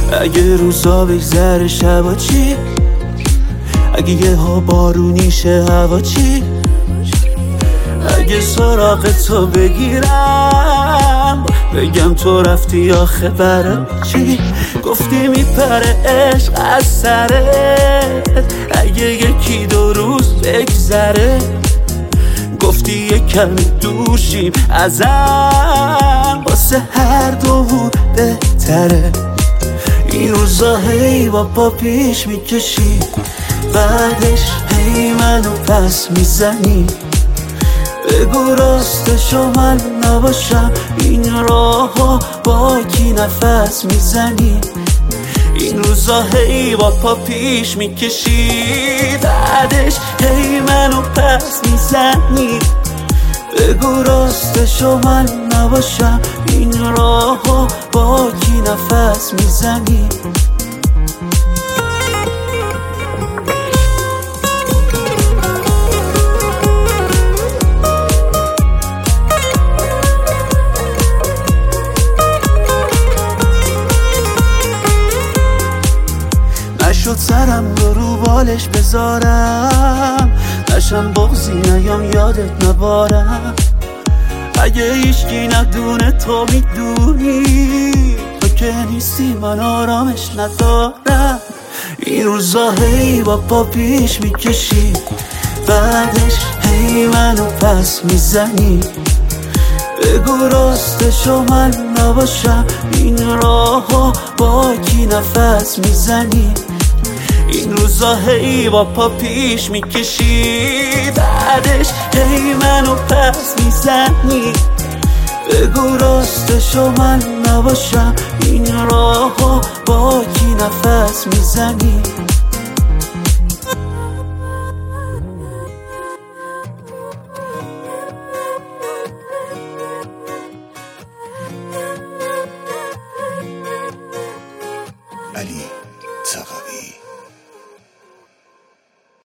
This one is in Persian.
اگه روزا بگذره شبا چی؟ اگه یه ها بارونی شه هوا چی؟ اگه سراغ تو بگیرم بگم تو رفتی آخه برای چی؟ گفتی میپره عشق از سرت اگه یکی دو روز بگذره، گفتی یه کمی دوشیم ازم واسه هر دومون بهتره. این روزا هی با پا پیش میکشی، بعدش هی منو پس میزنی. بگو راستشو من نباشم، این راهو با کی نفس میزنی؟ این روزا هی با پا پیش میکشی، بعدش هی منو پس میزنی. بگو راستشو من نباشم، این راهو با کی نفس میزنی؟ نشد سرم رو بالش بذارم، نشم بغزی نیام یادت نبارم. اگه هیچکی ندونه تو میدونی، تو که نیستی من آرامش ندارم. این روزا هی با پا پیش میکشی، بعدش هی منو پس میزنی. بگو راستشو من نباشم، این راهو با کی نفس میزنی؟ این روزا هی با پا پیش میکشی، بعدش هی منو پس میزنی. بگو راستشو من نباشم، این راهو با کی نفس میزنی؟